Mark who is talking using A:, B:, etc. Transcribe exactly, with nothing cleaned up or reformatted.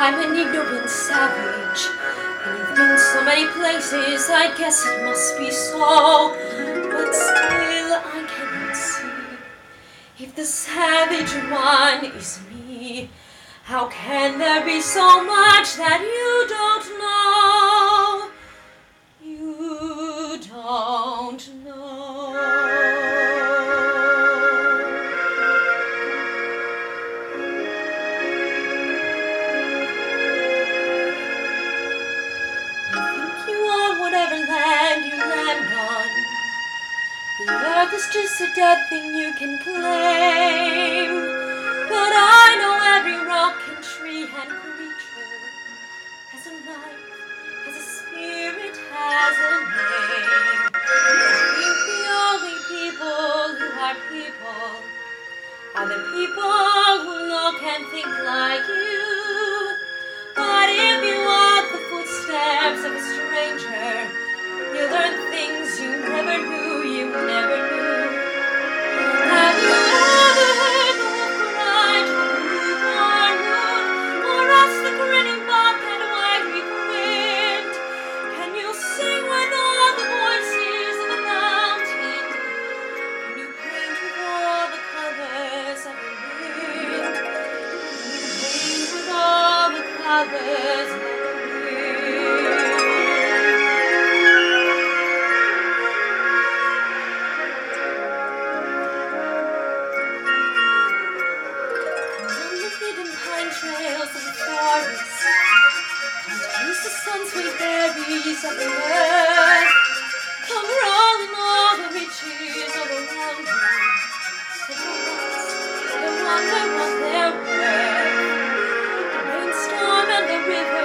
A: I'm an ignorant savage, and you've been so many places, I guess it must be so. But still I cannot see if the savage one is me. How can there be so much that you don't know? You don't know. Whatever land you land on, the earth is just a dead thing you can claim. But I know every rock and tree and creature has a life, has a spirit, has a name. I think the only people who are people are the people who look and think like you. But if you walk the footsteps of a stranger, you learn things you never knew, you never knew. Have you ever heard the wolf cry to the newborn moon, or ask the grinning buck and wiry wind? Can you sing with all the voices of the mountain? Can you paint with all the colors of the wind? Can you paint with all the colors of the wind? Trails of the forest, come taste the sun sweet berries of the earth. Come rolling all the riches all around you, and the wonder what they're worth. The rainstorm and the river